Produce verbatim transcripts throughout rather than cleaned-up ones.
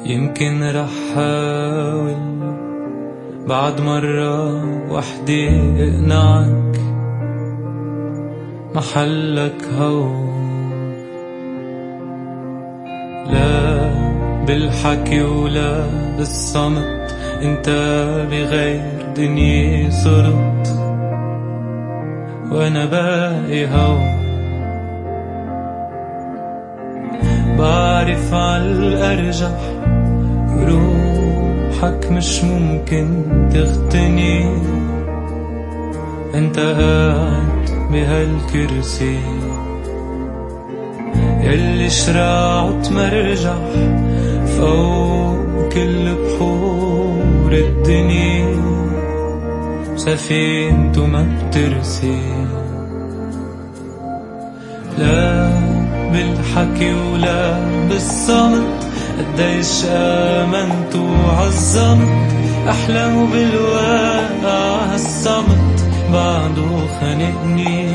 يمكن رح حاول بعد مرة وحدة اقنعك محلك هون، لا بالحكي ولا بالصمت، انت بغير دنيا صرت وانا باقي هون. بعرف عالأرجح روحك مش ممكن تغتني، انت قاعد بهالكرسي يلي شراعت مرجح فوق كل بحور الدنيا، سفينته ما بترسي. لا بالحكي ولا بالصمت، قديش آمنت وعظمت أحلام بالواقع، هالصمت بعده خانقني.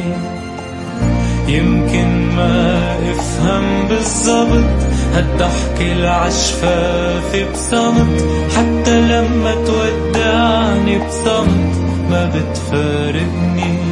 يمكن ما افهم بالضبط هالضحكة العشفافة بصمت، حتى لما تودعني بصمت ما بتفارقني.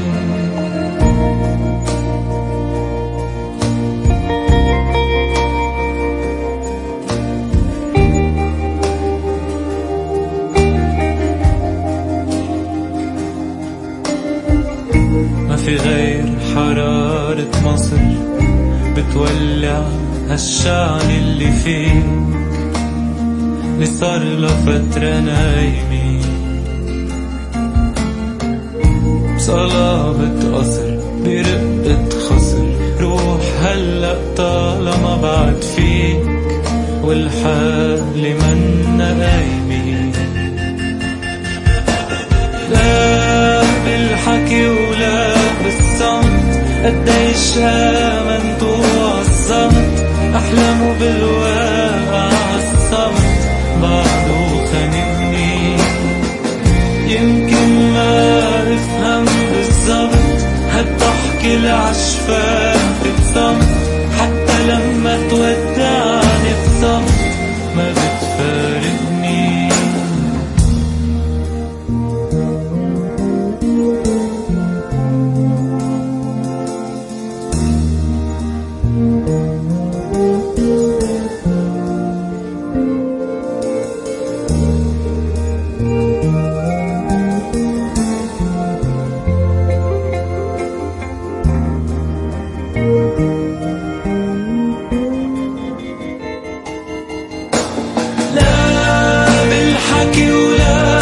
ما في غير حرارة مصر بتولع هالشعل اللي فيك، اللي صار له فترة نايمين بصلابة قصر برقة خصر. روح هلأ طالما بعد فيك والحال منا قايمين. لا بالحكي ولا بالصمت، قديش آمنت وعظمت أحلامه بالواقع، الصمت بعده خانقني. يمكن ما افهم بالضبط هالضحكة العشفافة بصمت، حتى لما تودعني بصمت ما بتفارقني. لا بالحكي ولا